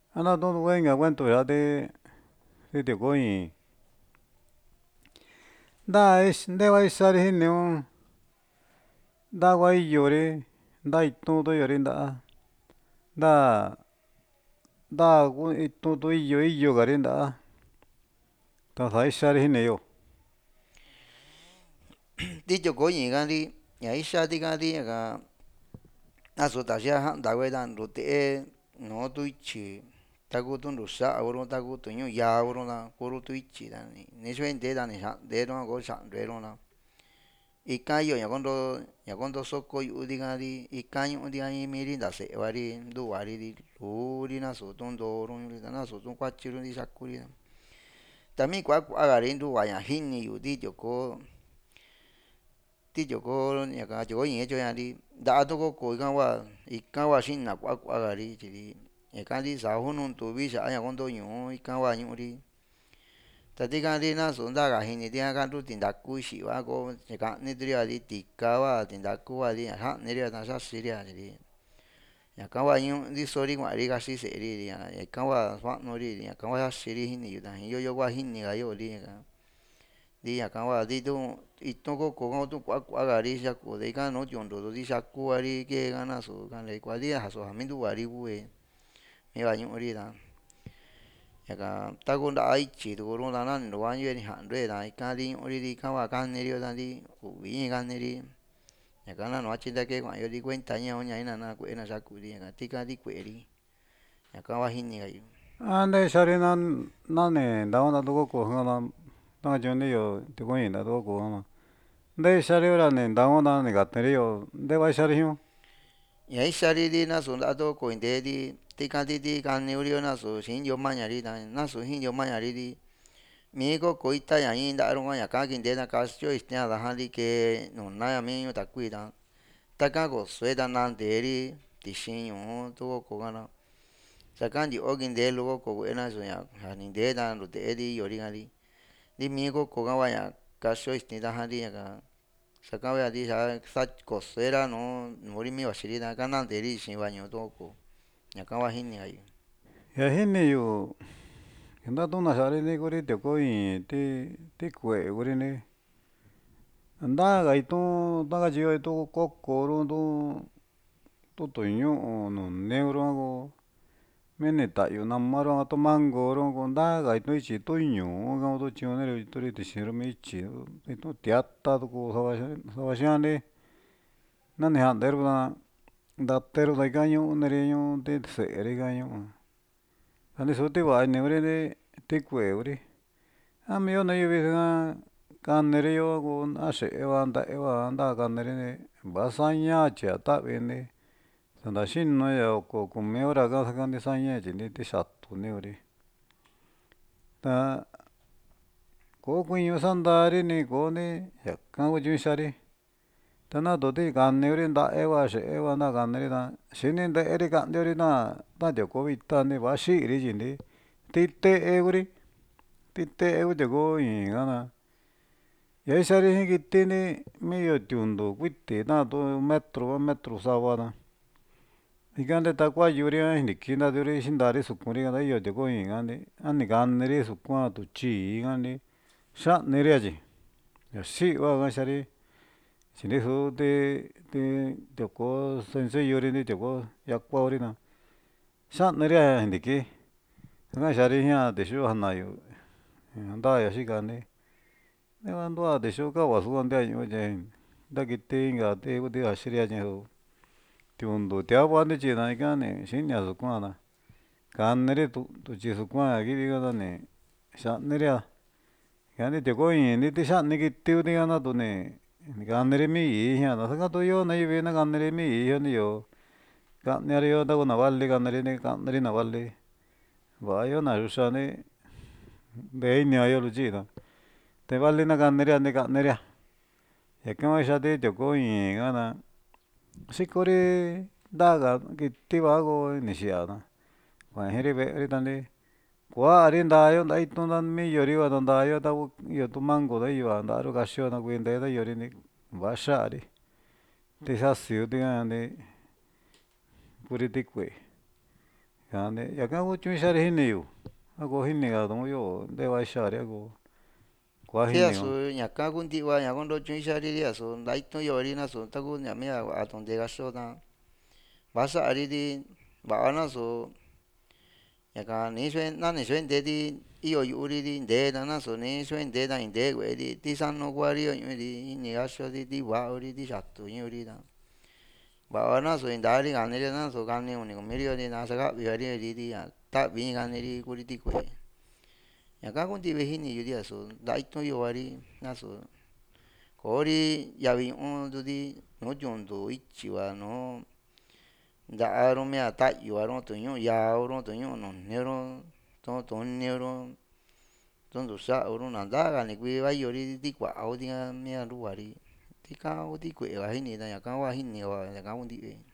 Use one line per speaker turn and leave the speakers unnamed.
Ana todo venga cuento ya de coin. Da es de vai sar hinne da guay llore da todo llore da todo iyo garinda da sai sar hinne yo.
Đi cho cố gì gan đi nhảy xa đi gan đi ga na so ta sia han da we dan ro te no tu chi ta ko tu ro sa ro ta ko tu nyu ya ro na ko ro tu chi dan ni so en de dan ni sa de ro ko sa de ro na y ka yo ya con do so ko yu di gan di y ka yu di gan mi ri da se wa ri du wa ri di lu ri na so ton do ro ni na so ton kwa chi ro di sa ku ri ta mi kwa ga ri du wa ya hin ni yu di jo ko ti yo ko ya ka yo yin cho ya di da to ko ga wa i ka wa shin na kwa ga ri chi di e ka di sa hu nun tu bi sa ya kon to yu i ka wa yu ri ta ti ka di na so da ga hin ni ti ka tu tin da ku shi wa ko e ka ni tri ya di ti ka wa tin da ku wa di ha ni ri da sa si ri ya di ya ka wa yu di so ri wa ri ga si se ri ya e ka wa fa no ri ya ka wa si ri hin ni yu da yo yo wa hin ni ga yo ri đi nhà cáiว่าđi tu ít nó có cố gắng tu quá quá cái đi chắc của đấy cái nó chọn đồ đi chắc của đi cái nó số cái này quá đi hả số hàm mình tu đi vui mấy bạn những đi đó nhà cái ta cũng đã ấy chỉ đồ luôn là nó đồ ăn như hạn rồi là cái đi đi đi cáiว่าcái này đi là đi của vì cái này đi nhà cái nó nói trên đây cái gọi đi quên tay nhau nhảy là nó quên là sao của đi nhà cái đi quên đi nhà cáiว่า hin như vậy
Ande sari nan ne da ona do ko na jone yo de coin da do ko ma. De sari ora ne da ona ne gatte yo de vai sari hiu.
nhảy xa đi đi nó xuống đã tôi coi thế đi thì cái đi cái nhiều điều nó xuống xin nhiều mà nhà đi đó nó xuống xin nhiều mà nhà đi đi mi có coi ta nhà in đã rồi nhà cái kinh tế nó cái chỗ ít nhà là hàng đi cái nó nãy mình yêu ta quý đó ta cái có suy đoán năng thế đi thì xin nhiều tôi có cái nó sa cái gì ở kinh tế lúc có cái nó xuống nhà hàng kinh tế đó rồi thế đi rồi đi cái đi mi có cái cái chỗ ít nhà hàng đi cái Sakawaya di sa cosera no morimi wa shiri da kana deri shin wa nyo to ko nyakawa hin ni ai
Ya hin ne yo da do na sari ne ko ri de coin te kue ko ri ne. Da ga itu da ga jiyo itu ko ro to nyu no ne ro go mene ta yo na ma ro to mango ro go da ga itu chi to nyu ga to chi ne ro to ri te shi ro mi chi to te atta to ko sa wa sha ne na ne han der ba da te ro da ga nyu ne re nyu te se re ga nyu ane so te wa ne re de te kue ri a mi yo na yo vi ga ka ne re yo go a se e wa da ka ne re ne ba sa nya cha ta ve ne da shin no ya ko me ora ga sa ka ne sa nya chi ne te sa to ne ri da ko ku yu san da ri ne ko ne ya ka go ju sha ri ta na do te ka ne ri da e wa na ka ne ri da shi ne da e ri ka ne ri na da de ko vi ta ne ba shi ri ji ne ti te e gu ri ti te e gu de go yin ga na ya sha ri hi ki te ne me yo ti un do kui te na do metro sa wa na i ka ne ta kwa yu ri ni ki na do ri shin da ri su ku ri ga da yo de go yin ga ne an ni ka ne ri su kwa to chi ga ne sha ne ri ji ya shi wa ga sha ri shi ne su de ko sensei yo ri ni de ko ya kwa ri na sha ne ri ni ki ga sha ri ya de shu ha na yo da ya shi ga ne ne wa ndo de shu ka wa su ga de yo je da ki te ga de go de ha shi ri ya je ho ti un do te a wa ne chi na ga ne shin ya su kwa na ka ne ri to chi su kwa ya ki ri ga da ne sha ne ri ya ga ne de go yin ni te sha ne ki te u de ga na to ne ga ne ri mi yi ya na sa ga to yo na yi ve na ga ne ri mi yi yo ni yo ga ne ri yo da go na va le ga ne ri ne ga ne ri na va le va yo na shu sha ne de ni a yo lu chi na te va le na ga ne ri ga ne ri ya ka ma sha de go yin ga na shi ko ri da ga ki ti va go ni shi ya na wa he ri ve ri ta ne kwa ri da yo da i to na mi yo ri wa da yo da yo to mango da i wa da ro ga shi na guen da yo ri ni va sha ri te sa si u de ga ne pu ri ti kue Yani yakan kuchun shari hiniyu ako hiniga dong yo dewa shari ako kwa
thế
hiniyo
số nhà cá cũng đi qua nhà con đôi chuyến xe đi đi số lấy tôi giờ đi nó số tao cũng nhà mấy à同这个说的，巴萨里的巴那số nhà cá你说那你说得的，有有的的得的那说你说得的你得过的，第三个过的因为的你要说的的话的的啥都有的的。bahwa na so indari ganere na so ganne uni ko meri odi na saka biari di di ya ta bi ganere kuri di ko ya ka kun ti be hini yudi so dai to yo wari na so kori ya bi on do di no jondo ichi wa no da aro me ata yo aro to yo ya aro to yo no nero to nero ton do sa oro na da ga ni kwi wa yori di kwa odi me ru wari ti ka odi ko wa hini da ya ka wa hini wa ya ka un di